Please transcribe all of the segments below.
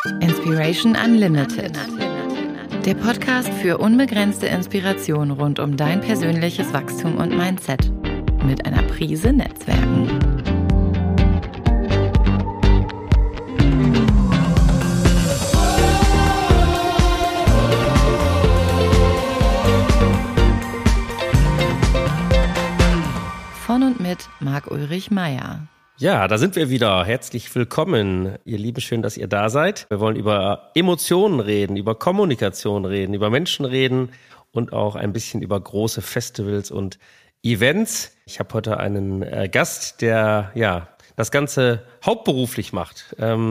Inspiration Unlimited. Der Podcast für unbegrenzte Inspiration rund um dein persönliches Wachstum und Mindset. Mit einer Prise Netzwerken. Von und mit Marc-Ulrich Meyer. Ja, da sind wir wieder. Herzlich willkommen, ihr Lieben. Schön, dass ihr da seid. Wir wollen über Emotionen reden, über Kommunikation reden, über Menschen reden und auch ein bisschen über große Festivals und Events. Ich habe heute einen Gast, der das Ganze hauptberuflich macht.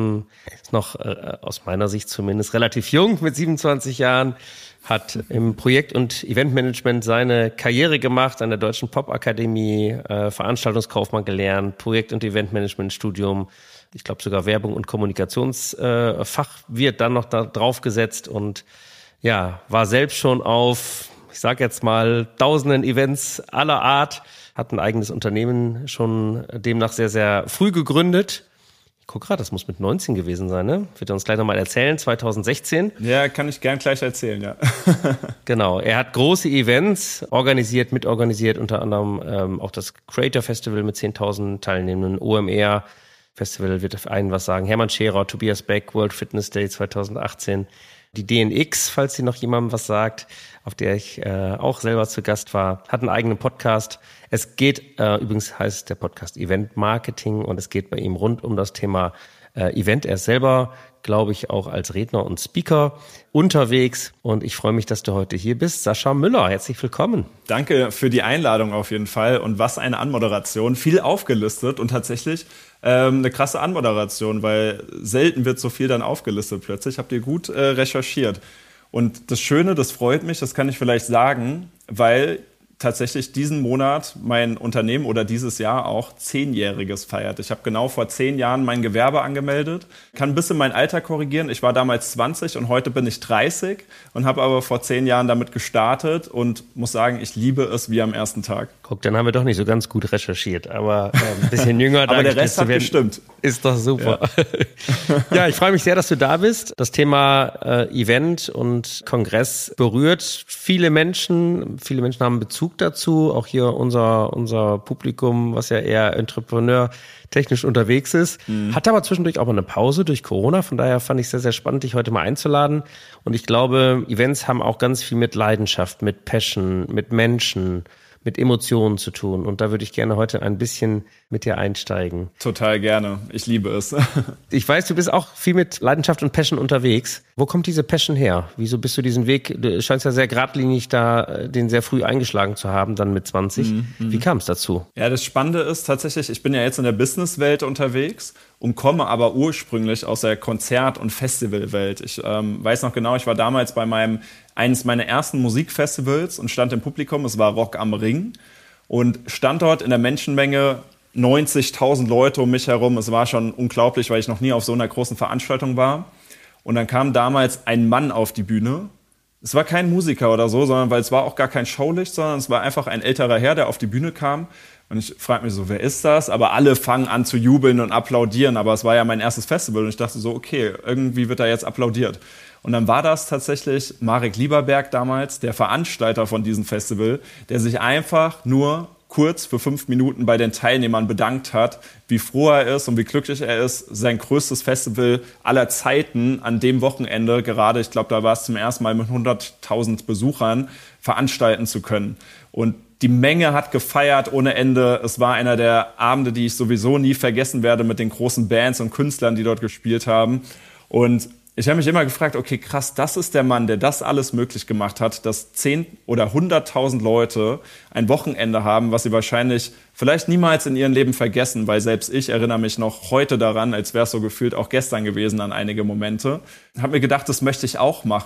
Ist noch aus meiner Sicht zumindest relativ jung, mit 27 Jahren. Hat im Projekt- und Eventmanagement seine Karriere gemacht an der Deutschen Popakademie, Veranstaltungskaufmann gelernt, Projekt- und Eventmanagement-Studium, ich glaube sogar Werbung- und Kommunikationsfachwirt dann noch da drauf gesetzt und ja, war selbst schon auf, ich sage jetzt mal, tausenden Events aller Art, hat ein eigenes Unternehmen schon demnach sehr, sehr früh gegründet. Ich guck gerade, das muss mit 19 gewesen sein, ne? Wird er uns gleich nochmal erzählen, 2016. Ja, kann ich gern gleich erzählen, ja. Genau, er hat große Events mitorganisiert, unter anderem auch das Creator Festival mit 10.000 Teilnehmenden, OMR Festival wird einen was sagen, Hermann Scherer, Tobias Beck, World Fitness Day 2018, die DNX, falls sie noch jemandem was sagt, auf der ich auch selber zu Gast war, hat einen eigenen Podcast. Es geht, übrigens heißt der Podcast Event Marketing und es geht bei ihm rund um das Thema Event. Er ist selber, glaube ich, auch als Redner und Speaker unterwegs und ich freue mich, dass du heute hier bist. Sascha Müller, herzlich willkommen. Danke für die Einladung auf jeden Fall und was eine Anmoderation. Viel aufgelistet und tatsächlich eine krasse Anmoderation, weil selten wird so viel dann aufgelistet plötzlich. Habt ihr gut recherchiert. Und das Schöne, das freut mich, das kann ich vielleicht sagen, weil tatsächlich diesen Monat mein Unternehmen oder dieses Jahr auch 10-Jähriges feiert. Ich habe genau vor 10 Jahren mein Gewerbe angemeldet, kann ein bisschen mein Alter korrigieren. Ich war damals 20 und heute bin ich 30 und habe aber vor 10 Jahren damit gestartet und muss sagen, ich liebe es wie am ersten Tag. Guck, dann haben wir doch nicht so ganz gut recherchiert, aber ein bisschen jünger. Aber der Rest hat gestimmt. Ist doch super. Ja, ich freue mich sehr, dass du da bist. Das Thema Event und Kongress berührt viele Menschen. Viele Menschen haben Bezug dazu, auch hier unser Publikum, was ja eher entrepreneurtechnisch unterwegs ist, hat aber zwischendurch auch mal eine Pause durch Corona, von daher fand ich es sehr, sehr spannend, dich heute mal einzuladen und ich glaube, Events haben auch ganz viel mit Leidenschaft, mit Passion, mit Menschen, mit Emotionen zu tun und da würde ich gerne heute ein bisschen mit dir einsteigen. Total gerne, ich liebe es. Ich weiß, du bist auch viel mit Leidenschaft und Passion unterwegs. Wo kommt diese Passion her? Wieso bist du diesen Weg, du scheinst ja sehr geradlinig da, den sehr früh eingeschlagen zu haben, dann mit 20. Wie kam es dazu? Ja, das Spannende ist tatsächlich, ich bin ja jetzt in der Businesswelt unterwegs und komme aber ursprünglich aus der Konzert- und Festivalwelt. Ich weiß noch genau, ich war damals bei eines meiner ersten Musikfestivals und stand im Publikum, es war Rock am Ring und stand dort in der Menschenmenge 90.000 Leute um mich herum. Es war schon unglaublich, weil ich noch nie auf so einer großen Veranstaltung war. Und dann kam damals ein Mann auf die Bühne. Es war kein Musiker oder so, sondern weil es war auch gar kein Showlicht, sondern es war einfach ein älterer Herr, der auf die Bühne kam. Und ich frage mich so, wer ist das? Aber alle fangen an zu jubeln und applaudieren. Aber es war ja mein erstes Festival und ich dachte so, okay, irgendwie wird da jetzt applaudiert. Und dann war das tatsächlich Marek Lieberberg damals, der Veranstalter von diesem Festival, der sich einfach nur kurz für 5 Minuten bei den Teilnehmern bedankt hat, wie froh er ist und wie glücklich er ist, sein größtes Festival aller Zeiten an dem Wochenende, gerade, ich glaube, da war es zum ersten Mal mit 100.000 Besuchern, veranstalten zu können. Und die Menge hat gefeiert ohne Ende. Es war einer der Abende, die ich sowieso nie vergessen werde mit den großen Bands und Künstlern, die dort gespielt haben. Und ich habe mich immer gefragt, okay, krass, das ist der Mann, der das alles möglich gemacht hat, dass 10 oder 100.000 Leute ein Wochenende haben, was sie wahrscheinlich vielleicht niemals in ihrem Leben vergessen, weil selbst ich erinnere mich noch heute daran, als wäre es so gefühlt auch gestern gewesen an einige Momente. Habe mir gedacht, das möchte ich auch machen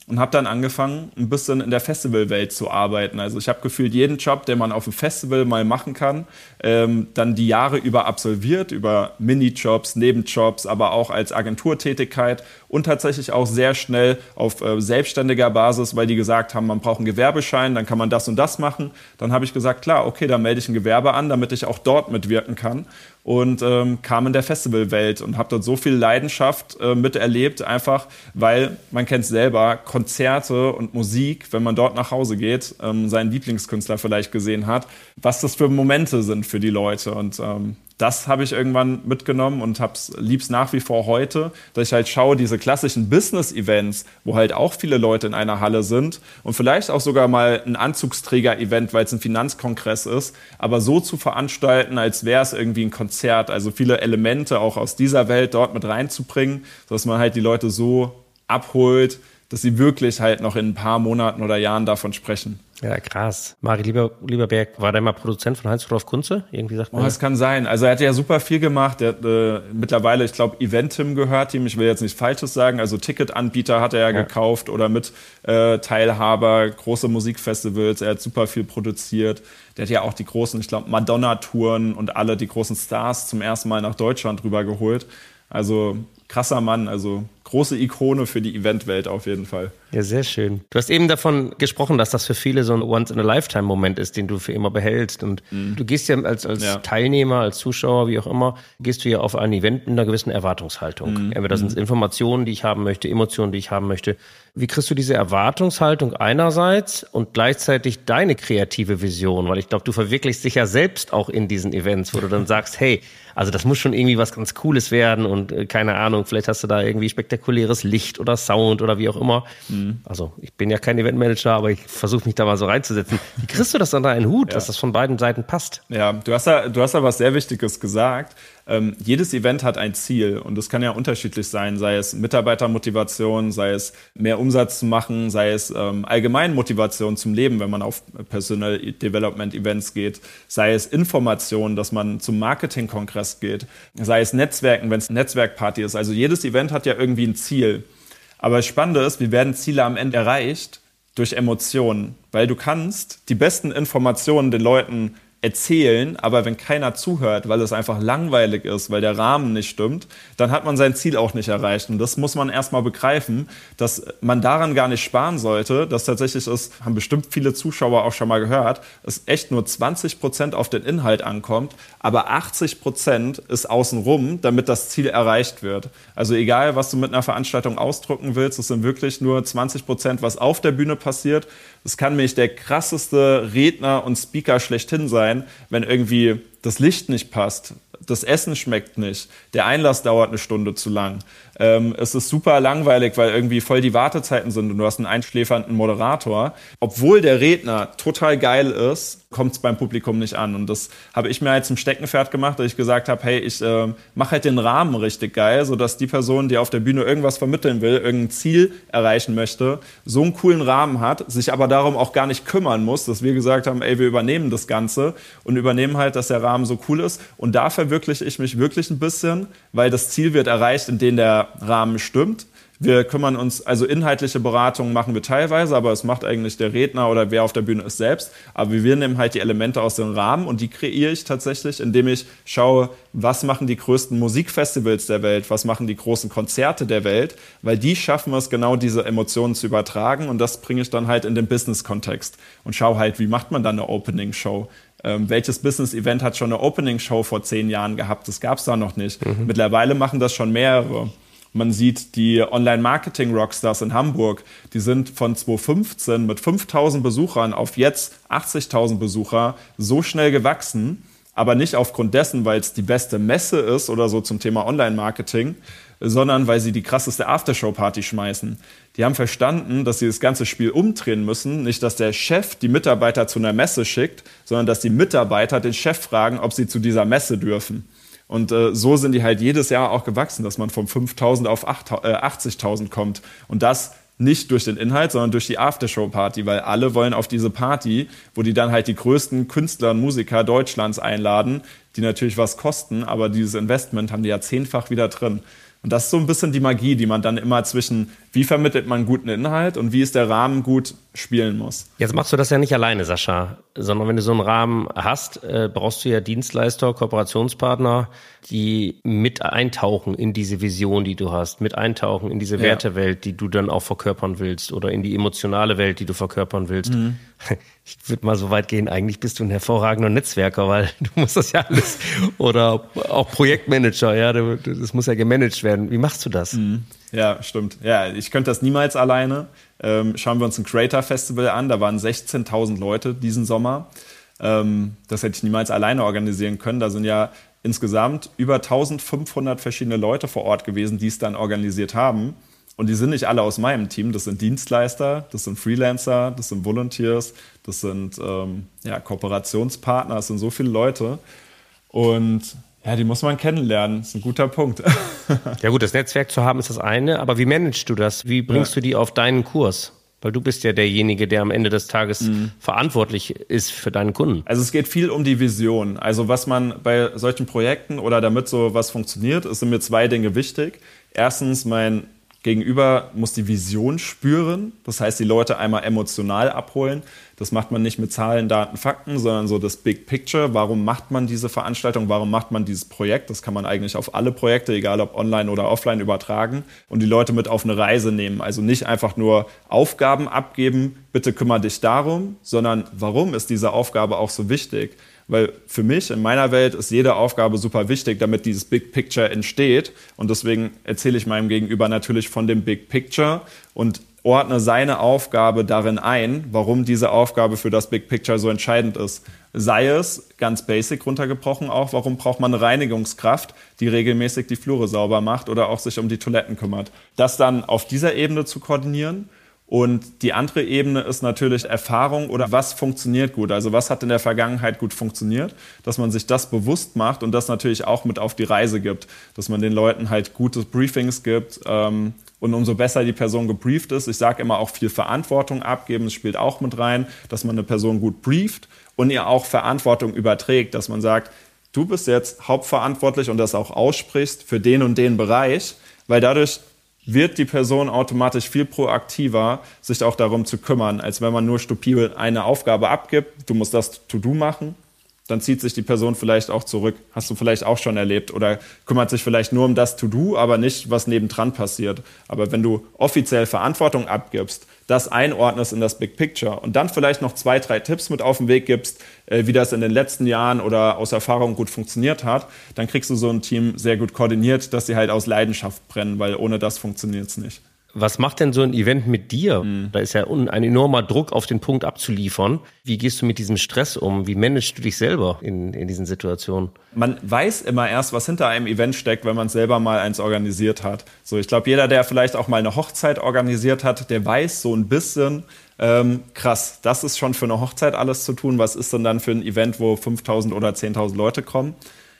und habe dann angefangen, ein bisschen in der Festivalwelt zu arbeiten. Also ich habe gefühlt jeden Job, den man auf dem Festival mal machen kann, dann die Jahre über absolviert, über Minijobs, Nebenjobs, aber auch als Agenturtätigkeit und tatsächlich auch sehr schnell auf selbstständiger Basis, weil die gesagt haben, man braucht einen Gewerbeschein, dann kann man das und das machen. Dann habe ich gesagt, klar, okay, dann melde ich ein Gewerbe an, damit ich auch dort mitwirken kann. Und kam in der Festivalwelt und habe dort so viel Leidenschaft miterlebt, einfach weil, man kennt es selber, Konzerte und Musik, wenn man dort nach Hause geht, seinen Lieblingskünstler vielleicht gesehen hat, was das für Momente sind für die Leute. Und das habe ich irgendwann mitgenommen und lieb's nach wie vor heute, dass ich halt schaue, diese klassischen Business-Events, wo halt auch viele Leute in einer Halle sind und vielleicht auch sogar mal ein Anzugsträger-Event, weil es ein Finanzkongress ist, aber so zu veranstalten, als wäre es irgendwie ein Konzert, also viele Elemente auch aus dieser Welt dort mit reinzubringen, dass man halt die Leute so abholt, dass sie wirklich halt noch in ein paar Monaten oder Jahren davon sprechen. Ja, krass. Mari Lieberberg, war der mal Produzent von Heinz-Rudolf Kunze? Irgendwie sagt man. Das kann sein. Also er hat ja super viel gemacht. Er hat mittlerweile, ich glaube, Eventim gehört ihm. Ich will jetzt nichts Falsches sagen. Also Ticketanbieter hat er ja gekauft oder mit Teilhaber, große Musikfestivals. Er hat super viel produziert. Der hat ja auch die großen, ich glaube, Madonna-Touren und alle die großen Stars zum ersten Mal nach Deutschland rübergeholt. Also krasser Mann, also große Ikone für die Eventwelt auf jeden Fall. Ja, sehr schön. Du hast eben davon gesprochen, dass das für viele so ein Once-in-a-Lifetime-Moment ist, den du für immer behältst. Und du gehst ja als Teilnehmer, als Zuschauer, wie auch immer, gehst du ja auf ein Event mit einer gewissen Erwartungshaltung. Entweder sind es Informationen, die ich haben möchte, Emotionen, die ich haben möchte. Wie kriegst du diese Erwartungshaltung einerseits und gleichzeitig deine kreative Vision? Weil ich glaube, du verwirklichst dich ja selbst auch in diesen Events, wo du dann sagst, hey, also das muss schon irgendwie was ganz Cooles werden und keine Ahnung, vielleicht hast du da irgendwie spektakuläres Licht oder Sound oder wie auch immer. Also ich bin ja kein Eventmanager, aber ich versuche mich da mal so reinzusetzen. Wie kriegst du das unter einen Hut, dass das von beiden Seiten passt? Ja, du hast da was sehr Wichtiges gesagt. Jedes Event hat ein Ziel und das kann ja unterschiedlich sein, sei es Mitarbeitermotivation, sei es mehr Umsatz zu machen, sei es allgemein Motivation zum Leben, wenn man auf Personal Development Events geht, sei es Information, dass man zum Marketingkongress geht, sei es Netzwerken, wenn es Netzwerkparty ist. Also jedes Event hat ja irgendwie ein Ziel. Aber das Spannende ist, wie werden Ziele am Ende erreicht? Durch Emotionen, weil du kannst die besten Informationen den Leuten erzählen, aber wenn keiner zuhört, weil es einfach langweilig ist, weil der Rahmen nicht stimmt, dann hat man sein Ziel auch nicht erreicht. Und das muss man erstmal begreifen, dass man daran gar nicht sparen sollte. Das tatsächlich ist, haben bestimmt viele Zuschauer auch schon mal gehört, es echt nur 20% auf den Inhalt ankommt, aber 80% ist außenrum, damit das Ziel erreicht wird. Also egal, was du mit einer Veranstaltung ausdrücken willst, es sind wirklich nur 20%, was auf der Bühne passiert. Es kann nämlich der krasseste Redner und Speaker schlechthin sein, wenn irgendwie das Licht nicht passt, das Essen schmeckt nicht, der Einlass dauert eine Stunde zu lang. Es ist super langweilig, weil irgendwie voll die Wartezeiten sind und du hast einen einschläfernden Moderator. Obwohl der Redner total geil ist, kommt es beim Publikum nicht an. Und das habe ich mir halt zum Steckenpferd gemacht, dass ich gesagt habe, hey, ich mache halt den Rahmen richtig geil, sodass die Person, die auf der Bühne irgendwas vermitteln will, irgendein Ziel erreichen möchte, so einen coolen Rahmen hat, sich aber darum auch gar nicht kümmern muss, dass wir gesagt haben, ey, wir übernehmen das Ganze und übernehmen halt, dass der Rahmen so cool ist. Und da verwirkliche ich mich wirklich ein bisschen, weil das Ziel wird erreicht, in dem der Rahmen stimmt. Wir kümmern uns, also inhaltliche Beratungen machen wir teilweise, aber es macht eigentlich der Redner oder wer auf der Bühne ist selbst. Aber wir nehmen halt die Elemente aus dem Rahmen und die kreiere ich tatsächlich, indem ich schaue, was machen die größten Musikfestivals der Welt, was machen die großen Konzerte der Welt, weil die schaffen es genau, diese Emotionen zu übertragen und das bringe ich dann halt in den Business-Kontext und schaue halt, wie macht man dann eine Opening-Show. Welches Business-Event hat schon eine Opening-Show vor 10 Jahren gehabt? Das gab es da noch nicht. Mittlerweile machen das schon mehrere. Man sieht die Online-Marketing-Rockstars in Hamburg, die sind von 2015 mit 5.000 Besuchern auf jetzt 80.000 Besucher so schnell gewachsen, aber nicht aufgrund dessen, weil es die beste Messe ist oder so zum Thema Online-Marketing, sondern weil sie die krasseste Aftershow-Party schmeißen. Die haben verstanden, dass sie das ganze Spiel umdrehen müssen. Nicht, dass der Chef die Mitarbeiter zu einer Messe schickt, sondern dass die Mitarbeiter den Chef fragen, ob sie zu dieser Messe dürfen. Und so sind die halt jedes Jahr auch gewachsen, dass man von 5.000 auf 80.000 kommt. Und das nicht durch den Inhalt, sondern durch die Aftershow-Party, weil alle wollen auf diese Party, wo die dann halt die größten Künstler und Musiker Deutschlands einladen, die natürlich was kosten, aber dieses Investment haben die ja 10-fach wieder drin. Und das ist so ein bisschen die Magie, die man dann immer zwischen, Wie vermittelt man guten Inhalt und wie ist der Rahmen gut spielen muss? Jetzt machst du das ja nicht alleine, Sascha, sondern wenn du so einen Rahmen hast, brauchst du ja Dienstleister, Kooperationspartner, die mit eintauchen in diese Vision, die du hast, mit eintauchen in diese Wertewelt, die du dann auch verkörpern willst oder in die emotionale Welt, die du verkörpern willst. Ich würde mal so weit gehen, eigentlich bist du ein hervorragender Netzwerker, weil du musst das ja alles, oder auch Projektmanager, ja, das muss ja gemanagt werden. Wie machst du das? Ja, stimmt. Ja, ich könnte das niemals alleine. Schauen wir uns ein Creator Festival an, da waren 16.000 Leute diesen Sommer. Das hätte ich niemals alleine organisieren können. Da sind ja insgesamt über 1.500 verschiedene Leute vor Ort gewesen, die es dann organisiert haben. Und die sind nicht alle aus meinem Team. Das sind Dienstleister, das sind Freelancer, das sind Volunteers, das sind Kooperationspartner, das sind so viele Leute. Und ja, die muss man kennenlernen. Das ist ein guter Punkt. Ja gut, das Netzwerk zu haben ist das eine, aber wie managst du das? Wie bringst du die auf deinen Kurs? Weil du bist ja derjenige, der am Ende des Tages verantwortlich ist für deinen Kunden. Also es geht viel um die Vision. Also was man bei solchen Projekten oder damit so was funktioniert, sind mir 2 Dinge wichtig. Erstens, mein Gegenüber muss die Vision spüren. Das heißt, die Leute einmal emotional abholen. Das macht man nicht mit Zahlen, Daten, Fakten, sondern so das Big Picture. Warum macht man diese Veranstaltung? Warum macht man dieses Projekt? Das kann man eigentlich auf alle Projekte, egal ob online oder offline, übertragen und die Leute mit auf eine Reise nehmen. Also nicht einfach nur Aufgaben abgeben, bitte kümmere dich darum, sondern warum ist diese Aufgabe auch so wichtig? Weil für mich, in meiner Welt, ist jede Aufgabe super wichtig, damit dieses Big Picture entsteht. Und deswegen erzähle ich meinem Gegenüber natürlich von dem Big Picture und ordne seine Aufgabe darin ein, warum diese Aufgabe für das Big Picture so entscheidend ist. Sei es, ganz basic runtergebrochen auch, warum braucht man eine Reinigungskraft, die regelmäßig die Flure sauber macht oder auch sich um die Toiletten kümmert. Das dann auf dieser Ebene zu koordinieren. Und die andere Ebene ist natürlich Erfahrung oder was funktioniert gut. Also was hat in der Vergangenheit gut funktioniert, dass man sich das bewusst macht und das natürlich auch mit auf die Reise gibt. Dass man den Leuten halt gute Briefings gibt und umso besser die Person gebrieft ist. Ich sage immer auch viel Verantwortung abgeben, das spielt auch mit rein, dass man eine Person gut brieft und ihr auch Verantwortung überträgt, dass man sagt, du bist jetzt hauptverantwortlich und das auch aussprichst für den und den Bereich, weil dadurch wird die Person automatisch viel proaktiver, sich auch darum zu kümmern, als wenn man nur stupide eine Aufgabe abgibt, du musst das To-Do machen, dann zieht sich die Person vielleicht auch zurück. Hast du vielleicht auch schon erlebt oder kümmert sich vielleicht nur um das To-Do, aber nicht, was nebendran passiert. Aber wenn du offiziell Verantwortung abgibst, das einordnest in das Big Picture und dann vielleicht noch 2, 3 Tipps mit auf den Weg gibst, wie das in den letzten Jahren oder aus Erfahrung gut funktioniert hat, dann kriegst du so ein Team sehr gut koordiniert, dass sie halt aus Leidenschaft brennen, weil ohne das funktioniert es nicht. Was macht denn so ein Event mit dir? Da ist ja ein enormer Druck, auf den Punkt abzuliefern. Wie gehst du mit diesem Stress um? Wie managst du dich selber in diesen Situationen? Man weiß immer erst, was hinter einem Event steckt, wenn man selber mal eins organisiert hat. So, ich glaube, jeder, der vielleicht auch mal eine Hochzeit organisiert hat, der weiß so ein bisschen, krass, das ist schon für eine Hochzeit alles zu tun. Was ist denn dann für ein Event, wo 5.000 oder 10.000 Leute kommen?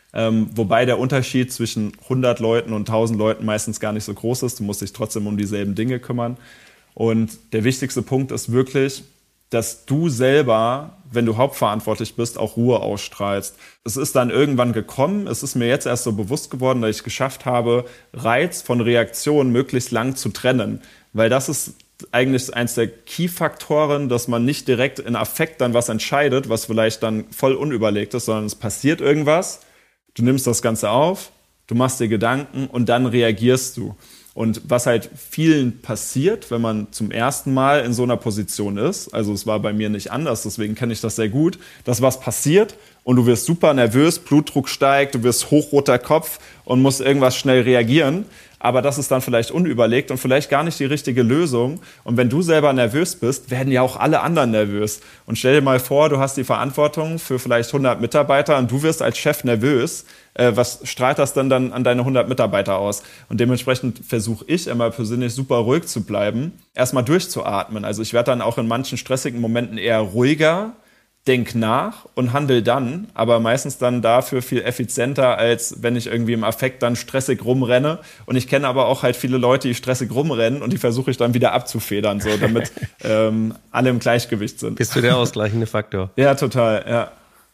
Wobei der Unterschied zwischen 100 Leuten und 1.000 Leuten meistens gar nicht so groß ist. Du musst dich trotzdem um dieselben Dinge kümmern. Und der wichtigste Punkt ist wirklich, dass du selber, wenn du hauptverantwortlich bist, auch Ruhe ausstrahlst. Es ist dann irgendwann gekommen, es ist mir jetzt erst so bewusst geworden, dass ich es geschafft habe, Reiz von Reaktion möglichst lang zu trennen. Weil das ist eigentlich eins der Key-Faktoren, dass man nicht direkt in Affekt dann was entscheidet, was vielleicht dann voll unüberlegt ist, sondern es passiert irgendwas. Du nimmst das Ganze auf, du machst dir Gedanken und dann reagierst du. Und was halt vielen passiert, wenn man zum ersten Mal in so einer Position ist, also es war bei mir nicht anders, deswegen kenne ich das sehr gut, dass was passiert und du wirst super nervös, Blutdruck steigt, du wirst hochroter Kopf und musst irgendwas schnell reagieren. Aber das ist dann vielleicht unüberlegt und vielleicht gar nicht die richtige Lösung. Und wenn du selber nervös bist, werden ja auch alle anderen nervös. Und stell dir mal vor, du hast die Verantwortung für vielleicht 100 Mitarbeiter und du wirst als Chef nervös. Was strahlt das denn dann an deine 100 Mitarbeiter aus? Und dementsprechend versuche ich immer persönlich super ruhig zu bleiben, erstmal durchzuatmen. Also ich werde dann auch in manchen stressigen Momenten eher ruhiger, denk nach und handel dann, aber meistens dann dafür viel effizienter, als wenn ich irgendwie im Affekt dann stressig rumrenne. Und ich kenne aber auch halt viele Leute, die stressig rumrennen und die versuche ich dann wieder abzufedern, so damit alle im Gleichgewicht sind. Bist du der ausgleichende Faktor? Ja, total, ja.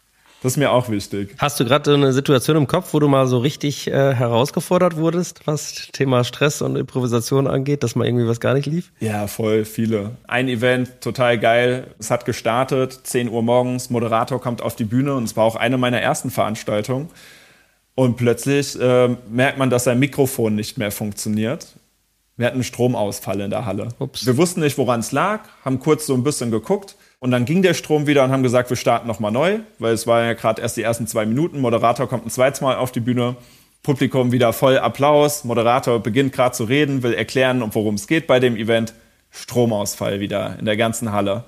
Das ist mir auch wichtig. Hast du gerade eine Situation im Kopf, wo du mal so richtig herausgefordert wurdest, was Thema Stress und Improvisation angeht, dass mal irgendwie was gar nicht lief? Ja, voll viele. Ein Event, total geil. Es hat gestartet, 10 Uhr morgens, Moderator kommt auf die Bühne und es war auch eine meiner ersten Veranstaltungen. Und plötzlich merkt man, dass sein Mikrofon nicht mehr funktioniert. Wir hatten einen Stromausfall in der Halle. Ups. Wir wussten nicht, woran es lag, haben kurz so ein bisschen geguckt. Und dann ging der Strom wieder und haben gesagt, wir starten nochmal neu, weil es war ja gerade erst die ersten 2 Minuten. Moderator kommt ein zweites Mal auf die Bühne, Publikum wieder voll Applaus. Moderator beginnt gerade zu reden, will erklären, worum es geht bei dem Event. Stromausfall wieder in der ganzen Halle.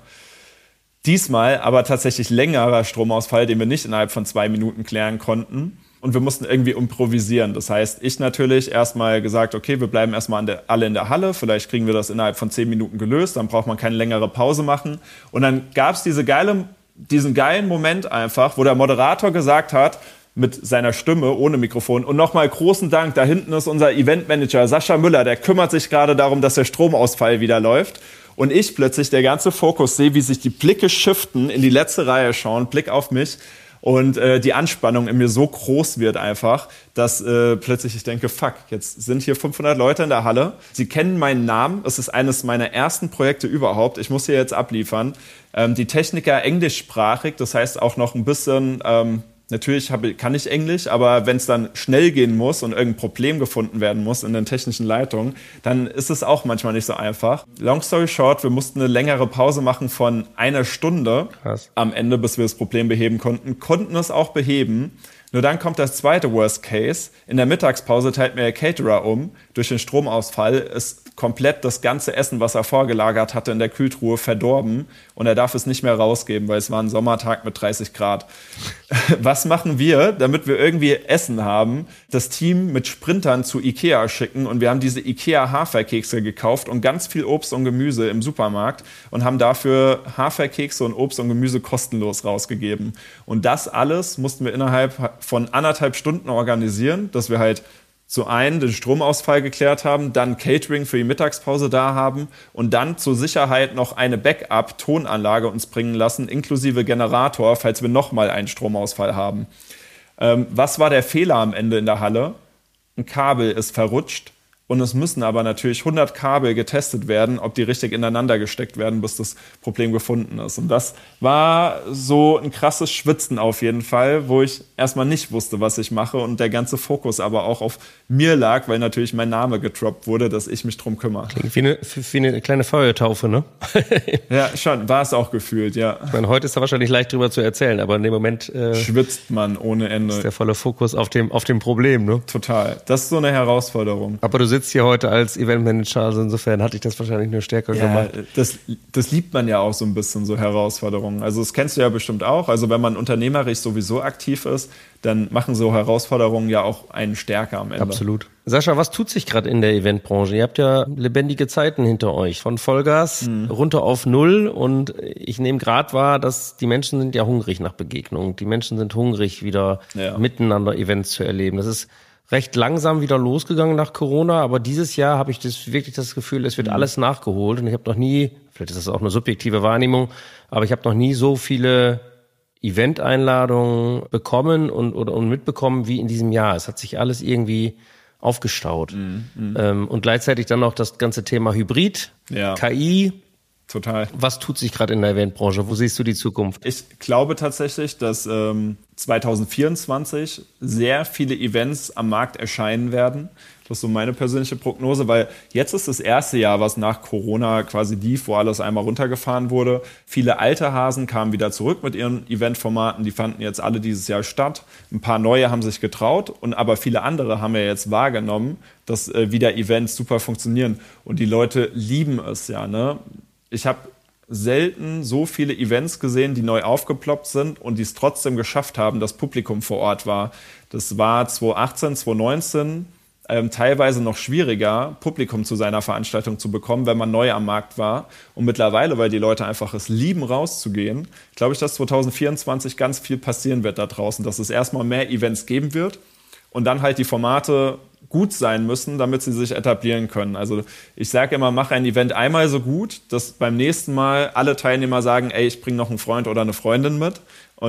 Diesmal aber tatsächlich längerer Stromausfall, den wir nicht innerhalb von 2 Minuten klären konnten. Und wir mussten irgendwie improvisieren. Das heißt, ich natürlich erstmal gesagt, okay, wir bleiben erstmal alle in der Halle. Vielleicht kriegen wir das innerhalb von 10 Minuten gelöst. Dann braucht man keine längere Pause machen. Und dann gab es diesen geilen Moment einfach, wo der Moderator gesagt hat, mit seiner Stimme, ohne Mikrofon, und nochmal großen Dank, da hinten ist unser Eventmanager Sascha Müller, der kümmert sich gerade darum, dass der Stromausfall wieder läuft. Und ich plötzlich, der ganze Fokus, sehe, wie sich die Blicke shiften, in die letzte Reihe schauen, Blick auf mich. Und die Anspannung in mir so groß wird einfach, dass plötzlich ich denke, fuck, jetzt sind hier 500 Leute in der Halle. Sie kennen meinen Namen. Es ist eines meiner ersten Projekte überhaupt. Ich muss hier jetzt abliefern. Die Techniker englischsprachig, das heißt auch noch ein bisschen... Natürlich kann ich Englisch, aber wenn es dann schnell gehen muss und irgendein Problem gefunden werden muss in den technischen Leitungen, dann ist es auch manchmal nicht so einfach. Long story short, wir mussten eine längere Pause machen von 1 Stunde am Ende, bis wir das Problem beheben konnten es auch beheben. Nur dann kommt das zweite Worst Case. In der Mittagspause teilt mir der Caterer um. Durch den Stromausfall ist komplett das ganze Essen, was er vorgelagert hatte, in der Kühltruhe verdorben. Und er darf es nicht mehr rausgeben, weil es war ein Sommertag mit 30 Grad. Was machen wir, damit wir irgendwie Essen haben? Das Team mit Sprintern zu Ikea schicken. Und wir haben diese Ikea-Haferkekse gekauft und ganz viel Obst und Gemüse im Supermarkt und haben dafür Haferkekse und Obst und Gemüse kostenlos rausgegeben. Und das alles mussten wir innerhalb von 1,5 Stunden organisieren, dass wir halt zu einen den Stromausfall geklärt haben, dann Catering für die Mittagspause da haben und dann zur Sicherheit noch eine Backup-Tonanlage uns bringen lassen, inklusive Generator, falls wir nochmal einen Stromausfall haben. Was war der Fehler am Ende in der Halle? Ein Kabel ist verrutscht. Und es müssen aber natürlich 100 Kabel getestet werden, ob die richtig ineinander gesteckt werden, bis das Problem gefunden ist. Und das war so ein krasses Schwitzen auf jeden Fall, wo ich erstmal nicht wusste, was ich mache und der ganze Fokus aber auch auf mir lag, weil natürlich mein Name getroppt wurde, dass ich mich drum kümmere. Klingt wie eine kleine Feuertaufe, ne? Ja, schon, war es auch gefühlt, ja. Ich meine, heute ist da wahrscheinlich leicht drüber zu erzählen, aber in dem Moment schwitzt man ohne Ende. Ist der volle Fokus auf dem Problem, ne? Total. Das ist so eine Herausforderung. Aber du sitzt hier heute als Eventmanager, also insofern hatte ich das wahrscheinlich nur stärker gemacht. Das liebt man ja auch so ein bisschen, so Herausforderungen. Also das kennst du ja bestimmt auch. Also wenn man unternehmerisch sowieso aktiv ist, dann machen so Herausforderungen ja auch einen stärker am Ende. Absolut. Sascha, was tut sich gerade in der Eventbranche? Ihr habt ja lebendige Zeiten hinter euch. Von Vollgas runter auf 0 und ich nehme gerade wahr, dass die Menschen sind ja hungrig nach Begegnung. Die Menschen sind hungrig, wieder miteinander Events zu erleben. Das ist recht langsam wieder losgegangen nach Corona, aber dieses Jahr habe ich wirklich das Gefühl, es wird alles nachgeholt und ich habe noch nie, vielleicht ist das auch eine subjektive Wahrnehmung, aber ich habe noch nie so viele Event-Einladungen bekommen und mitbekommen wie in diesem Jahr. Es hat sich alles irgendwie aufgestaut. Und gleichzeitig dann noch das ganze Thema Hybrid, KI. Total. Was tut sich gerade in der Eventbranche? Wo siehst du die Zukunft? Ich glaube tatsächlich, dass 2024 sehr viele Events am Markt erscheinen werden. Das ist so meine persönliche Prognose, weil jetzt ist das erste Jahr, was nach Corona quasi lief, wo alles einmal runtergefahren wurde. Viele alte Hasen kamen wieder zurück mit ihren Eventformaten, die fanden jetzt alle dieses Jahr statt. Ein paar neue haben sich getraut, aber viele andere haben ja jetzt wahrgenommen, dass wieder Events super funktionieren. Und die Leute lieben es ja, ne? Ich habe selten so viele Events gesehen, die neu aufgeploppt sind und die es trotzdem geschafft haben, dass Publikum vor Ort war. Das war 2018, 2019 teilweise noch schwieriger, Publikum zu seiner Veranstaltung zu bekommen, wenn man neu am Markt war. Und mittlerweile, weil die Leute einfach es lieben, rauszugehen, glaube ich, dass 2024 ganz viel passieren wird da draußen, dass es erstmal mehr Events geben wird und dann halt die Formate gut sein müssen, damit sie sich etablieren können. Also ich sage immer, mach ein Event einmal so gut, dass beim nächsten Mal alle Teilnehmer sagen, ey, ich bringe noch einen Freund oder eine Freundin mit und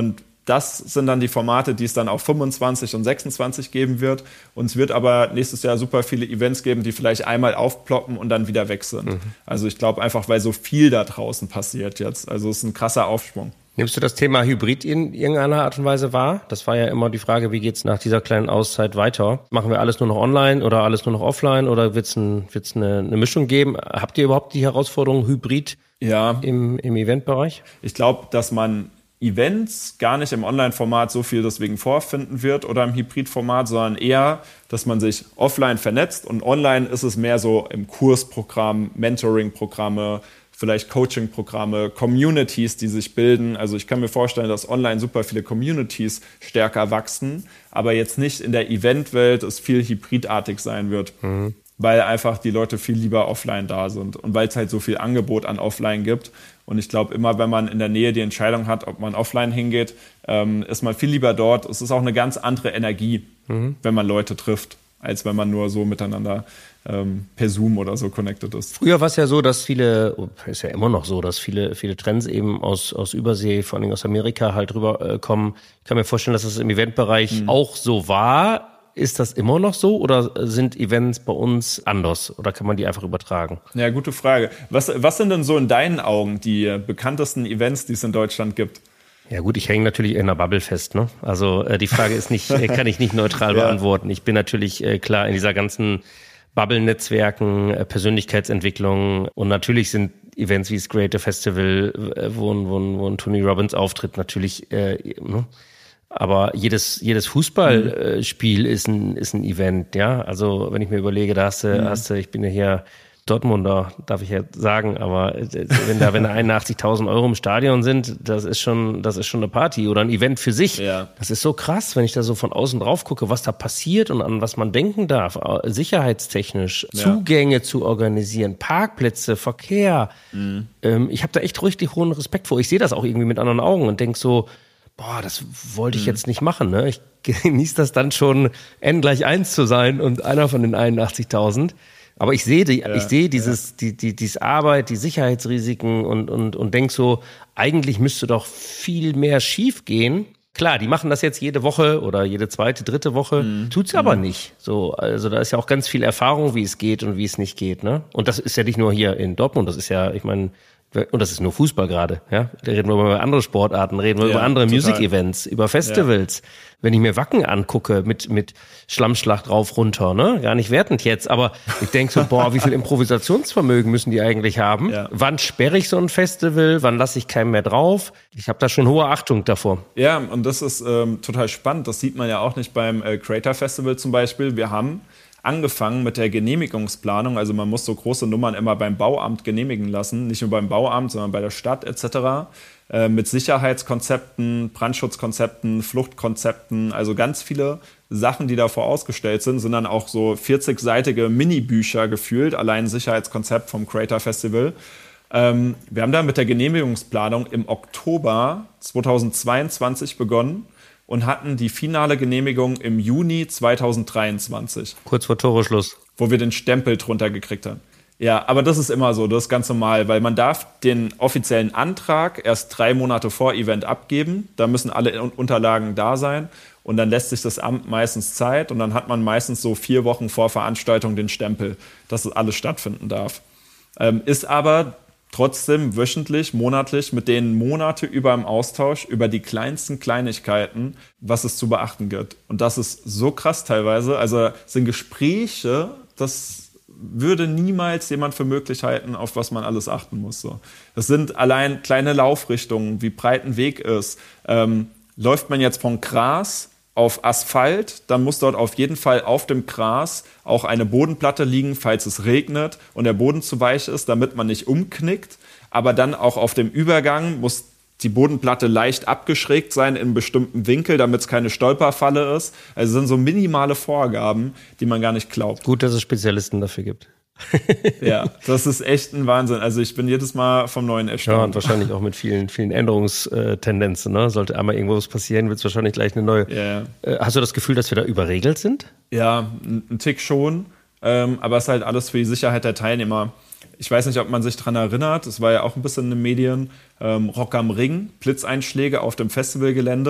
Das sind dann die Formate, die es dann auch 25 und 26 geben wird. Und es wird aber nächstes Jahr super viele Events geben, die vielleicht einmal aufploppen und dann wieder weg sind. Also ich glaube einfach, weil so viel da draußen passiert jetzt. Also es ist ein krasser Aufschwung. Nimmst du das Thema Hybrid in irgendeiner Art und Weise wahr? Das war ja immer die Frage, wie geht's nach dieser kleinen Auszeit weiter? Machen wir alles nur noch online oder alles nur noch offline oder wird's eine Mischung geben? Habt ihr überhaupt die Herausforderung Hybrid im Eventbereich? Ich glaube, dass man Events gar nicht im Online-Format so viel deswegen vorfinden wird oder im Hybrid-Format, sondern eher, dass man sich offline vernetzt und online ist es mehr so im Kursprogramm, Mentoring-Programme, vielleicht Coaching-Programme, Communities, die sich bilden. Also ich kann mir vorstellen, dass online super viele Communities stärker wachsen, aber jetzt nicht in der Eventwelt es viel hybridartig sein wird, weil einfach die Leute viel lieber offline da sind und weil es halt so viel Angebot an offline gibt. Und ich glaube, immer wenn man in der Nähe die Entscheidung hat, ob man offline hingeht, ist man viel lieber dort. Es ist auch eine ganz andere Energie, wenn man Leute trifft, als wenn man nur so miteinander per Zoom oder so connected ist. Früher war es ja so, dass ist ja immer noch so, dass viele Trends eben aus Übersee, vor allem aus Amerika halt rüberkommen. Ich kann mir vorstellen, dass das im Eventbereich auch so war. Ist das immer noch so oder sind Events bei uns anders oder kann man die einfach übertragen? Ja, gute Frage. Was sind denn so in deinen Augen die bekanntesten Events, die es in Deutschland gibt? Ja gut, ich hänge natürlich in einer Bubble fest, ne? Also die Frage ist nicht, kann ich nicht neutral beantworten. Ich bin natürlich klar in dieser ganzen Bubble-Netzwerken, Persönlichkeitsentwicklung und natürlich sind Events wie das Creator Festival, wo ein Tony Robbins auftritt, natürlich, aber jedes Fußballspiel ist ein Event, ja. Also wenn ich mir überlege, da hast du, ich bin ja hier Dortmunder, darf ich ja sagen, aber wenn da 81.000 Euro im Stadion sind, das ist schon eine Party oder ein Event für sich. Ja. Das ist so krass, wenn ich da so von außen drauf gucke, was da passiert und an was man denken darf, sicherheitstechnisch, Zugänge zu organisieren, Parkplätze, Verkehr. Ich habe da echt richtig hohen Respekt vor. Ich sehe das auch irgendwie mit anderen Augen und denke so, boah, das wollte ich jetzt nicht machen, ne? Ich genieße das dann schon, N = 1 zu sein und einer von den 81.000. Aber ich sehe diese Arbeit, die Sicherheitsrisiken und denk so, eigentlich müsste doch viel mehr schief gehen. Klar, die machen das jetzt jede Woche oder jede zweite, dritte Woche, tut's aber nicht. So, also da ist ja auch ganz viel Erfahrung, wie es geht und wie es nicht geht, ne? Und das ist ja nicht nur hier in Dortmund, das ist ja, ich meine, und das ist nur Fußball gerade, ja. Da reden wir über andere Sportarten, reden wir über andere Music-Events, über Festivals. Ja. Wenn ich mir Wacken angucke mit Schlammschlacht rauf, runter, ne? Gar nicht wertend jetzt, aber ich denke so, boah, wie viel Improvisationsvermögen müssen die eigentlich haben? Ja. Wann sperre ich so ein Festival? Wann lasse ich keinen mehr drauf? Ich habe da schon hohe Achtung davor. Ja, und das ist total spannend. Das sieht man ja auch nicht beim Creator Festival zum Beispiel. Wir haben angefangen mit der Genehmigungsplanung, also man muss so große Nummern immer beim Bauamt genehmigen lassen, nicht nur beim Bauamt, sondern bei der Stadt etc., mit Sicherheitskonzepten, Brandschutzkonzepten, Fluchtkonzepten, also ganz viele Sachen, die da vorausgestellt sind dann auch so 40-seitige Mini-Bücher gefühlt, allein Sicherheitskonzept vom Creator Festival. Wir haben dann mit der Genehmigungsplanung im Oktober 2022 begonnen und hatten die finale Genehmigung im Juni 2023. Kurz vor Toreschluss. Wo wir den Stempel drunter gekriegt haben. Ja, aber das ist immer so, das ist ganz normal, weil man darf den offiziellen Antrag erst 3 Monate vor Event abgeben. Da müssen alle Unterlagen da sein und dann lässt sich das Amt meistens Zeit und dann hat man meistens so 4 Wochen vor Veranstaltung den Stempel, dass das alles stattfinden darf. Ist aber trotzdem wöchentlich, monatlich mit denen Monate über im Austausch über die kleinsten Kleinigkeiten, was es zu beachten gibt. Und das ist so krass teilweise. Also es sind Gespräche, das würde niemals jemand für möglich halten, auf was man alles achten muss. So. Das sind allein kleine Laufrichtungen, wie breit ein Weg ist. Läuft man jetzt von Gras auf Asphalt, dann muss dort auf jeden Fall auf dem Gras auch eine Bodenplatte liegen, falls es regnet und der Boden zu weich ist, damit man nicht umknickt. Aber dann auch auf dem Übergang muss die Bodenplatte leicht abgeschrägt sein in einem bestimmten Winkel, damit es keine Stolperfalle ist. Also sind so minimale Vorgaben, die man gar nicht glaubt. Gut, dass es Spezialisten dafür gibt. Ja, das ist echt ein Wahnsinn. Also ich bin jedes Mal vom Neuen erstaunt. Ja, und wahrscheinlich auch mit vielen Änderungstendenzen. Ne? Sollte einmal irgendwas passieren, wird es wahrscheinlich gleich eine neue. Ja. Hast du das Gefühl, dass wir da überregelt sind? Ja, ein Tick schon. Aber es ist halt alles für die Sicherheit der Teilnehmer. Ich weiß nicht, ob man sich daran erinnert, es war ja auch ein bisschen in den Medien, Rock am Ring, Blitzeinschläge auf dem Festivalgelände.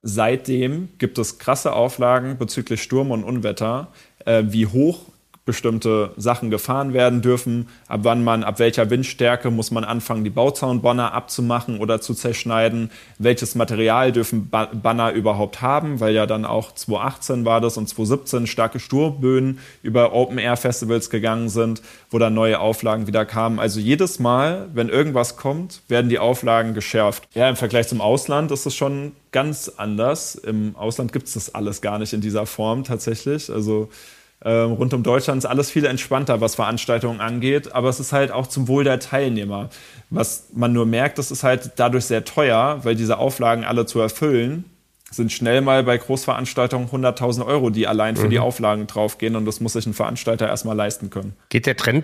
seitdem gibt es krasse Auflagen bezüglich Sturm und Unwetter, wie hoch bestimmte Sachen gefahren werden dürfen, ab welcher Windstärke muss man anfangen, die Bauzaunbanner abzumachen oder zu zerschneiden, welches Material dürfen Banner überhaupt haben, weil ja dann auch 2018 war das und 2017 starke Sturmböen über Open-Air-Festivals gegangen sind, wo dann neue Auflagen wieder kamen. Also jedes Mal, wenn irgendwas kommt, werden die Auflagen geschärft. Ja, im Vergleich zum Ausland ist es schon ganz anders. Im Ausland gibt es das alles gar nicht in dieser Form tatsächlich. Also rund um Deutschland ist alles viel entspannter, was Veranstaltungen angeht, aber es ist halt auch zum Wohl der Teilnehmer. Was man nur merkt, das ist halt dadurch sehr teuer, weil diese Auflagen alle zu erfüllen, sind schnell mal bei Großveranstaltungen 100.000 Euro, die allein für die Auflagen draufgehen, und das muss sich ein Veranstalter erstmal leisten können. Geht der Trend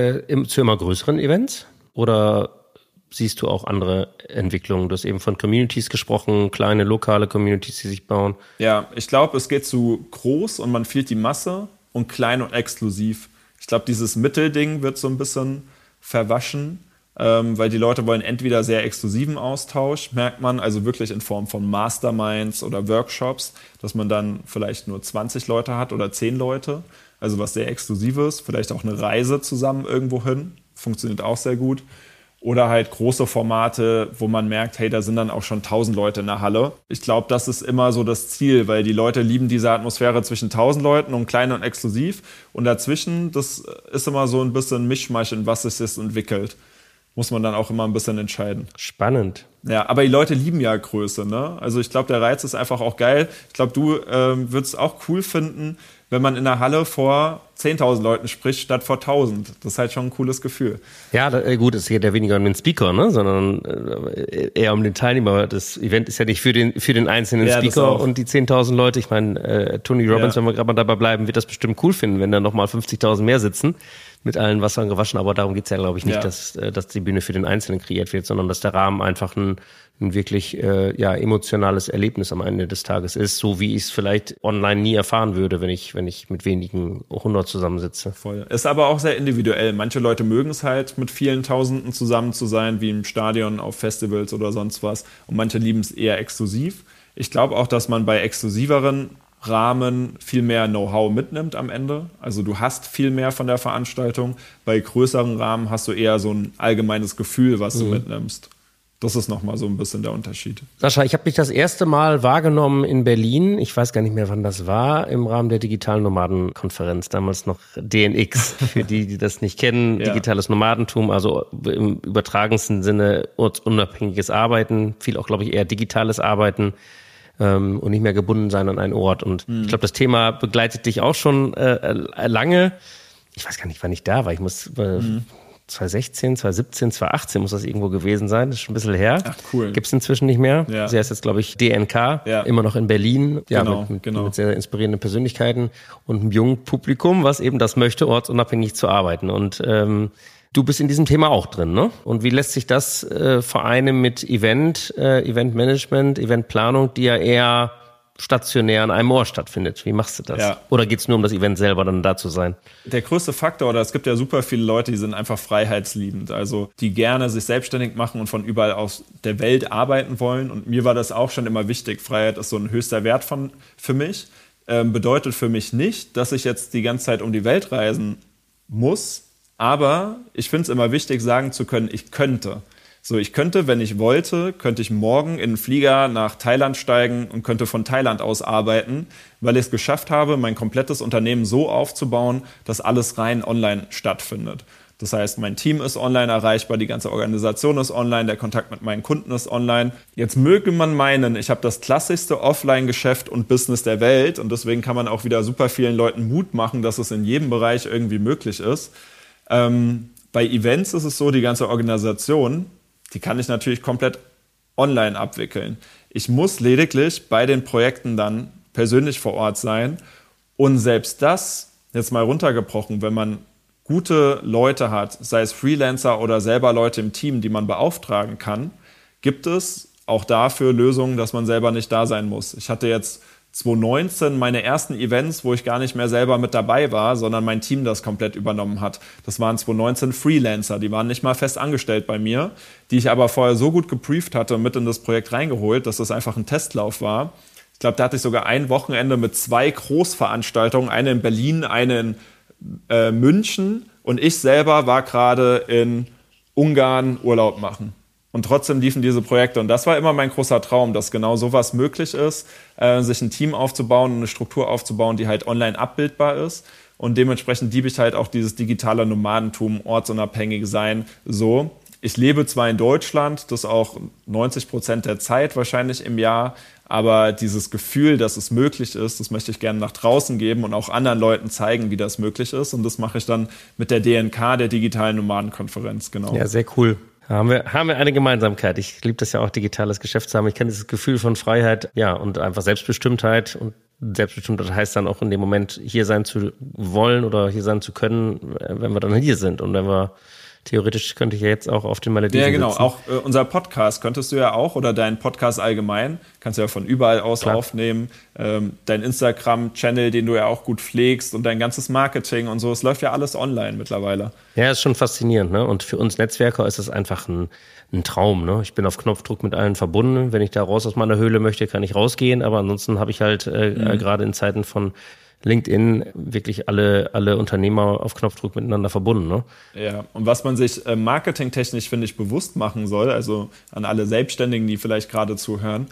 zu immer größeren Events oder siehst du auch andere Entwicklungen? Du hast eben von Communities gesprochen, kleine lokale Communities, die sich bauen. Ja, ich glaube, es geht zu groß und man fühlt die Masse, und klein und exklusiv. Ich glaube, dieses Mittelding wird so ein bisschen verwaschen, weil die Leute wollen entweder sehr exklusiven Austausch, merkt man, also wirklich in Form von Masterminds oder Workshops, dass man dann vielleicht nur 20 Leute hat oder 10 Leute, also was sehr Exklusives, vielleicht auch eine Reise zusammen irgendwo hin, funktioniert auch sehr gut. Oder halt große Formate, wo man merkt, hey, da sind dann auch schon 1000 Leute in der Halle. Ich glaube, das ist immer so das Ziel, weil die Leute lieben diese Atmosphäre zwischen 1000 Leuten und klein und exklusiv. Und dazwischen, das ist immer so ein bisschen Mischmasch, in was es sich entwickelt. Muss man dann auch immer ein bisschen entscheiden. Spannend. Ja, aber die Leute lieben ja Größe, ne? Also ich glaube, der Reiz ist einfach auch geil. Ich glaube, du würdest auch cool finden, wenn man in der Halle vor 10.000 Leuten spricht, statt vor 1.000. Das ist halt schon ein cooles Gefühl. Ja, gut, es geht ja weniger um den Speaker, ne, sondern eher um den Teilnehmer. Das Event ist ja nicht für den einzelnen Speaker und die 10.000 Leute. Ich meine, Tony Robbins, wenn wir gerade mal dabei bleiben, wird das bestimmt cool finden, wenn da nochmal 50.000 mehr sitzen, mit allen Wassern gewaschen. Aber darum geht's ja, glaube ich, nicht, dass die Bühne für den Einzelnen kreiert wird, sondern dass der Rahmen einfach ein wirklich emotionales Erlebnis am Ende des Tages ist, so wie ich es vielleicht online nie erfahren würde, wenn ich mit wenigen 100 zusammensitze. Voll. Ist aber auch sehr individuell. Manche Leute mögen es halt, mit vielen Tausenden zusammen zu sein, wie im Stadion, auf Festivals oder sonst was. Und manche lieben es eher exklusiv. Ich glaube auch, dass man bei exklusiveren Rahmen viel mehr Know-how mitnimmt am Ende. Also du hast viel mehr von der Veranstaltung. Bei größeren Rahmen hast du eher so ein allgemeines Gefühl, was du mitnimmst. Das ist nochmal so ein bisschen der Unterschied. Sascha, ich habe dich das erste Mal wahrgenommen in Berlin. Ich weiß gar nicht mehr, wann das war, im Rahmen der Digitalen Nomadenkonferenz, damals noch DNX. Für die das nicht kennen, digitales Nomadentum, also im übertragensten Sinne ortsunabhängiges Arbeiten, viel auch, glaube ich, eher digitales Arbeiten und nicht mehr gebunden sein an einen Ort. Und ich glaube, das Thema begleitet dich auch schon lange. Ich weiß gar nicht, wann ich da war. Ich muss 2016, 2017, 2018 muss das irgendwo gewesen sein. Das ist schon ein bisschen her. Ach, cool. Gibt's inzwischen nicht mehr. Ja. Sie heißt jetzt, glaube ich, DNK. Ja. Immer noch in Berlin. Ja, mit sehr, sehr inspirierenden Persönlichkeiten und einem jungen Publikum, was eben das möchte, ortsunabhängig zu arbeiten. Und du bist in diesem Thema auch drin, ne? Und wie lässt sich das vereinen mit Eventmanagement, Eventplanung, die ja eher stationär an einem Ort stattfindet? Wie machst du das? Ja. Oder geht's nur um das Event selber, dann da zu sein? Der größte Faktor, oder es gibt ja super viele Leute, die sind einfach freiheitsliebend, also die gerne sich selbstständig machen und von überall aus der Welt arbeiten wollen. Und mir war das auch schon immer wichtig. Freiheit ist so ein höchster Wert für mich. Bedeutet für mich nicht, dass ich jetzt die ganze Zeit um die Welt reisen muss, aber ich finde es immer wichtig, sagen zu können, ich könnte. So, ich könnte, wenn ich wollte, könnte ich morgen in einen Flieger nach Thailand steigen und könnte von Thailand aus arbeiten, weil ich es geschafft habe, mein komplettes Unternehmen so aufzubauen, dass alles rein online stattfindet. Das heißt, mein Team ist online erreichbar, die ganze Organisation ist online, der Kontakt mit meinen Kunden ist online. Jetzt möge man meinen, ich habe das klassischste Offline-Geschäft und Business der Welt und deswegen kann man auch wieder super vielen Leuten Mut machen, dass es in jedem Bereich irgendwie möglich ist. Bei Events ist es so, die ganze Organisation, die kann ich natürlich komplett online abwickeln. Ich muss lediglich bei den Projekten dann persönlich vor Ort sein. Und selbst das, jetzt mal runtergebrochen, wenn man gute Leute hat, sei es Freelancer oder selber Leute im Team, die man beauftragen kann, gibt es auch dafür Lösungen, dass man selber nicht da sein muss. Ich hatte jetzt 2019 meine ersten Events, wo ich gar nicht mehr selber mit dabei war, sondern mein Team das komplett übernommen hat. Das waren 2019 Freelancer, die waren nicht mal fest angestellt bei mir, die ich aber vorher so gut gebrieft hatte und mit in das Projekt reingeholt, dass das einfach ein Testlauf war. Ich glaube, da hatte ich sogar ein Wochenende mit 2 Großveranstaltungen, eine in Berlin, eine in München, und ich selber war gerade in Ungarn Urlaub machen. Und trotzdem liefen diese Projekte. Und das war immer mein großer Traum, dass genau sowas möglich ist, sich ein Team aufzubauen, eine Struktur aufzubauen, die halt online abbildbar ist. Und dementsprechend liebe ich halt auch dieses digitale Nomadentum, ortsunabhängig sein, so. Ich lebe zwar in Deutschland, das auch 90% der Zeit wahrscheinlich im Jahr, aber dieses Gefühl, dass es möglich ist, das möchte ich gerne nach draußen geben und auch anderen Leuten zeigen, wie das möglich ist. Und das mache ich dann mit der DNK, der digitalen Nomadenkonferenz, genau. Ja, sehr cool. Haben wir eine Gemeinsamkeit. Ich liebe das ja auch, digitales Geschäft zu haben. Ich kenne dieses Gefühl von Freiheit, ja, und einfach Selbstbestimmtheit. Und Selbstbestimmtheit heißt dann auch in dem Moment, hier sein zu wollen oder hier sein zu können, wenn wir dann hier sind. Und wenn wir theoretisch könnte ich ja jetzt auch auf den Malediven sitzen. Ja, genau. Auch unser Podcast könntest du ja auch, oder deinen Podcast allgemein, kannst du ja von überall aus aufnehmen. Dein Instagram-Channel, den du ja auch gut pflegst, und dein ganzes Marketing und so. Es läuft ja alles online mittlerweile. Ja, ist schon faszinierend, ne? Und für uns Netzwerker ist es einfach ein Traum, ne? Ich bin auf Knopfdruck mit allen verbunden. Wenn ich da raus aus meiner Höhle möchte, kann ich rausgehen. Aber ansonsten habe ich halt gerade in Zeiten von LinkedIn wirklich alle Unternehmer auf Knopfdruck miteinander verbunden, ne? Ja, und was man sich marketingtechnisch, finde ich, bewusst machen soll, also an alle Selbstständigen, die vielleicht gerade zuhören,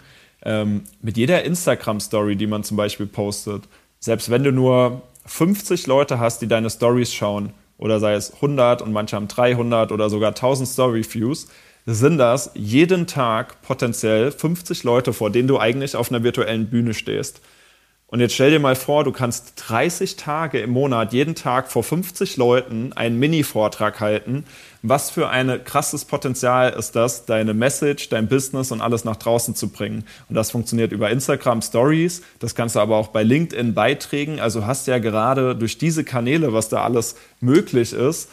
mit jeder Instagram-Story, die man zum Beispiel postet, selbst wenn du nur 50 Leute hast, die deine Stories schauen, oder sei es 100 und manche haben 300 oder sogar 1000 Story-Views, sind das jeden Tag potenziell 50 Leute, vor denen du eigentlich auf einer virtuellen Bühne stehst. Und jetzt stell dir mal vor, du kannst 30 Tage im Monat, jeden Tag vor 50 Leuten einen Mini-Vortrag halten. Was für ein krasses Potenzial ist das, deine Message, dein Business und alles nach draußen zu bringen. Und das funktioniert über Instagram Stories, das kannst du aber auch bei LinkedIn Beiträgen. Also hast ja gerade durch diese Kanäle, was da alles möglich ist,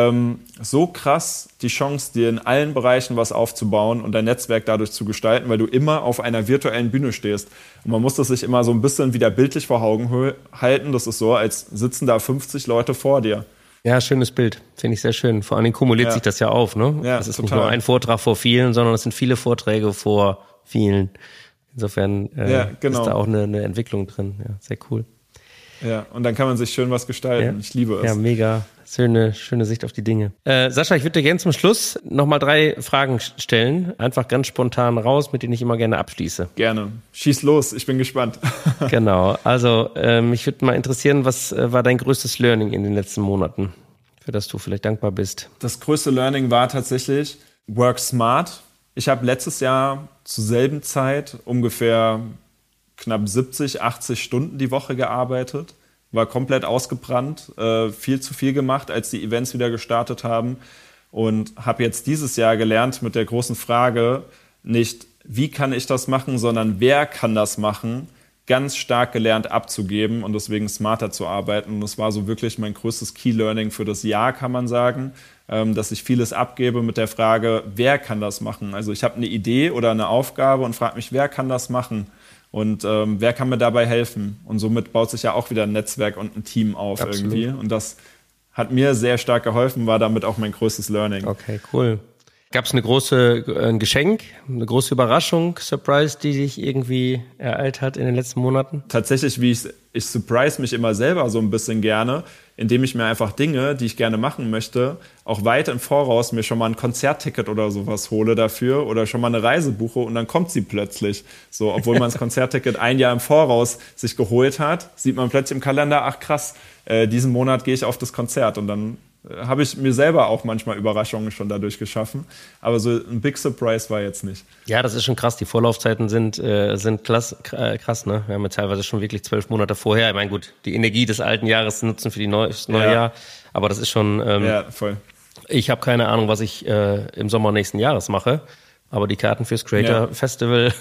so krass die Chance, dir in allen Bereichen was aufzubauen und dein Netzwerk dadurch zu gestalten, weil du immer auf einer virtuellen Bühne stehst. Und man muss das sich immer so ein bisschen wieder bildlich vor Augen halten. Das ist so, als sitzen da 50 Leute vor dir. Ja, schönes Bild. Finde ich sehr schön. Vor allen Dingen kumuliert sich das ja auf, ne? Ja, das ist total. Nicht nur ein Vortrag vor vielen, sondern es sind viele Vorträge vor vielen. Insofern ist da auch eine Entwicklung drin. Ja, sehr cool. Ja, und dann kann man sich schön was gestalten. Ja. Ich liebe es. Ja, mega. Schöne Sicht auf die Dinge. Sascha, ich würde dir gerne zum Schluss nochmal 3 Fragen stellen. Einfach ganz spontan raus, mit denen ich immer gerne abschließe. Gerne. Schieß los, ich bin gespannt. Genau. Also, mich würde mal interessieren, was war dein größtes Learning in den letzten Monaten, für das du vielleicht dankbar bist? Das größte Learning war tatsächlich Work Smart. Ich habe letztes Jahr zur selben Zeit ungefähr knapp 70, 80 Stunden die Woche gearbeitet, war komplett ausgebrannt, viel zu viel gemacht, als die Events wieder gestartet haben, und habe jetzt dieses Jahr gelernt mit der großen Frage, nicht wie kann ich das machen, sondern wer kann das machen, ganz stark gelernt abzugeben und deswegen smarter zu arbeiten. Und das war so wirklich mein größtes Key-Learning für das Jahr, kann man sagen, dass ich vieles abgebe mit der Frage, wer kann das machen? Also ich habe eine Idee oder eine Aufgabe und frage mich, wer kann das machen? Und wer kann mir dabei helfen? Und somit baut sich ja auch wieder ein Netzwerk und ein Team auf. Absolut. Irgendwie. Und das hat mir sehr stark geholfen, war damit auch mein größtes Learning. Okay, cool. Gab es ein Geschenk, eine große Überraschung, Surprise, die dich irgendwie ereilt hat in den letzten Monaten? Tatsächlich, ich surprise mich immer selber so ein bisschen gerne, indem ich mir einfach Dinge, die ich gerne machen möchte, auch weit im Voraus mir schon mal ein Konzertticket oder sowas hole dafür oder schon mal eine Reise buche und dann kommt sie plötzlich. So, obwohl man das Konzertticket ein Jahr im Voraus sich geholt hat, sieht man plötzlich im Kalender, ach krass, diesen Monat gehe ich auf das Konzert, und dann habe ich mir selber auch manchmal Überraschungen schon dadurch geschaffen. Aber so ein Big Surprise war jetzt nicht. Ja, das ist schon krass. Die Vorlaufzeiten sind krass, ne? Wir haben ja teilweise schon wirklich 12 Monate vorher. Ich meine, gut, die Energie des alten Jahres nutzen für das neue Jahr. Aber das ist schon... ja, voll. Ich habe keine Ahnung, was ich im Sommer nächsten Jahres mache. Aber die Karten fürs Creator Festival...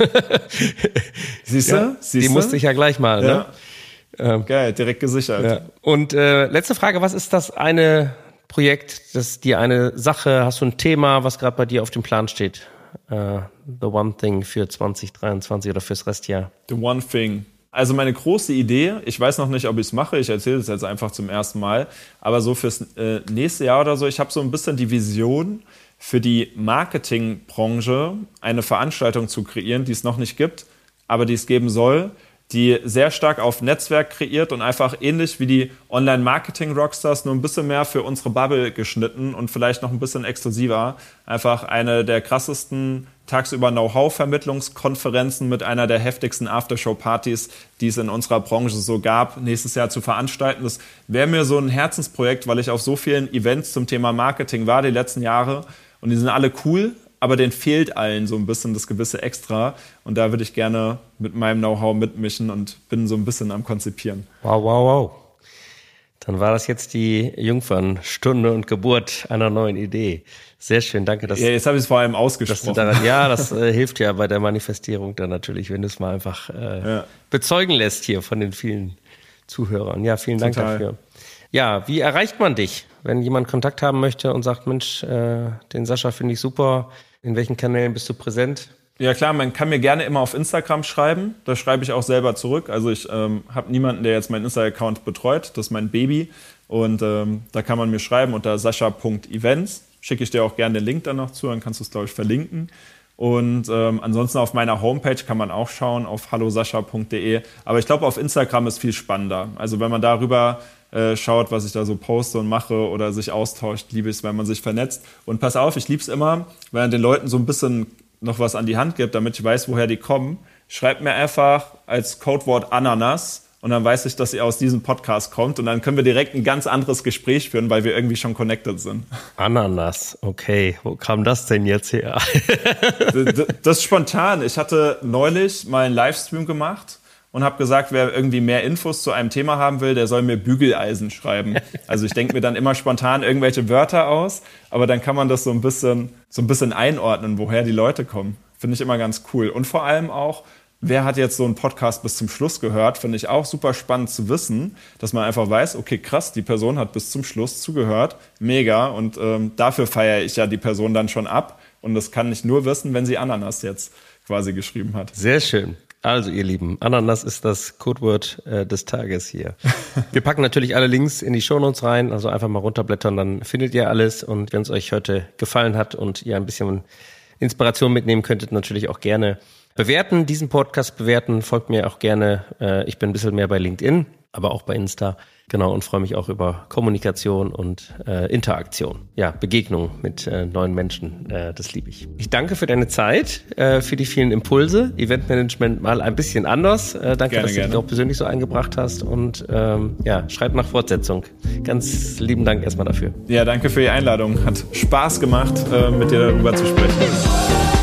Siehst du? Die musste ich ja gleich mal, ne? Geil, direkt gesichert. Ja. Und letzte Frage, was ist das eine Projekt, das dir eine Sache, hast du ein Thema, was gerade bei dir auf dem Plan steht? The One Thing für 2023 oder fürs Restjahr? The One Thing. Also meine große Idee, ich weiß noch nicht, ob ich es mache, ich erzähle es jetzt einfach zum ersten Mal, aber so fürs nächste Jahr oder so, ich habe so ein bisschen die Vision, für die Marketingbranche eine Veranstaltung zu kreieren, die es noch nicht gibt, aber die es geben soll, die sehr stark auf Netzwerk kreiert und einfach ähnlich wie die Online-Marketing-Rockstars nur ein bisschen mehr für unsere Bubble geschnitten und vielleicht noch ein bisschen exklusiver. Einfach eine der krassesten tagsüber Know-how-Vermittlungskonferenzen mit einer der heftigsten Aftershow-Partys, die es in unserer Branche so gab, nächstes Jahr zu veranstalten. Das wäre mir so ein Herzensprojekt, weil ich auf so vielen Events zum Thema Marketing war die letzten Jahre und die sind alle cool, aber denen fehlt allen so ein bisschen das gewisse Extra. Und da würde ich gerne mit meinem Know-how mitmischen und bin so ein bisschen am Konzipieren. Wow. Dann war das jetzt die Jungfernstunde und Geburt einer neuen Idee. Sehr schön, danke. Ja, jetzt habe ich es vor allem ausgesprochen. Das hilft ja bei der Manifestierung dann natürlich, wenn du es mal einfach bezeugen lässt hier von den vielen Zuhörern. Ja, vielen Dank dafür. Ja, wie erreicht man dich, wenn jemand Kontakt haben möchte und sagt, Mensch, den Sascha finde ich super. In welchen Kanälen bist du präsent? Ja klar, man kann mir gerne immer auf Instagram schreiben. Da schreibe ich auch selber zurück. Also ich habe niemanden, der jetzt meinen Insta-Account betreut. Das ist mein Baby. Und da kann man mir schreiben unter sascha.events. Schicke ich dir auch gerne den Link dann noch zu, dann kannst du es, glaube ich, verlinken. Und ansonsten auf meiner Homepage kann man auch schauen, auf hallosascha.de. Aber ich glaube, auf Instagram ist viel spannender. Also wenn man darüber schaut, was ich da so poste und mache oder sich austauscht, liebe ich es, wenn man sich vernetzt. Und pass auf, ich liebe es immer, wenn man den Leuten so ein bisschen noch was an die Hand gibt, damit ich weiß, woher die kommen. Schreibt mir einfach als Codewort Ananas und dann weiß ich, dass ihr aus diesem Podcast kommt und dann können wir direkt ein ganz anderes Gespräch führen, weil wir irgendwie schon connected sind. Ananas, okay. Wo kam das denn jetzt her? Das ist spontan. Ich hatte neulich mal einen Livestream gemacht und habe gesagt, wer irgendwie mehr Infos zu einem Thema haben will, der soll mir Bügeleisen schreiben. Also ich denke mir dann immer spontan irgendwelche Wörter aus, aber dann kann man das so ein bisschen einordnen, woher die Leute kommen. Finde ich immer ganz cool. Und vor allem auch, wer hat jetzt so einen Podcast bis zum Schluss gehört, finde ich auch super spannend zu wissen, dass man einfach weiß, okay, krass, die Person hat bis zum Schluss zugehört, mega. Und dafür feiere ich ja die Person dann schon ab. Und das kann ich nur wissen, wenn sie Ananas jetzt quasi geschrieben hat. Sehr schön. Also ihr Lieben, Ananas ist das Codewort des Tages hier. Wir packen natürlich alle Links in die Shownotes rein, also einfach mal runterblättern, dann findet ihr alles. Und wenn es euch heute gefallen hat und ihr ein bisschen Inspiration mitnehmen könntet, natürlich auch gerne bewerten, diesen Podcast bewerten. Folgt mir auch gerne, ich bin ein bisschen mehr bei LinkedIn, aber auch bei Insta. Genau, und freue mich auch über Kommunikation und Interaktion. Ja, Begegnung mit neuen Menschen, das liebe ich. Ich danke für deine Zeit, für die vielen Impulse. Eventmanagement mal ein bisschen anders. Danke, dass du dich auch persönlich so eingebracht hast. Und schreib nach Fortsetzung. Ganz lieben Dank erstmal dafür. Ja, danke für die Einladung. Hat Spaß gemacht, mit dir darüber zu sprechen.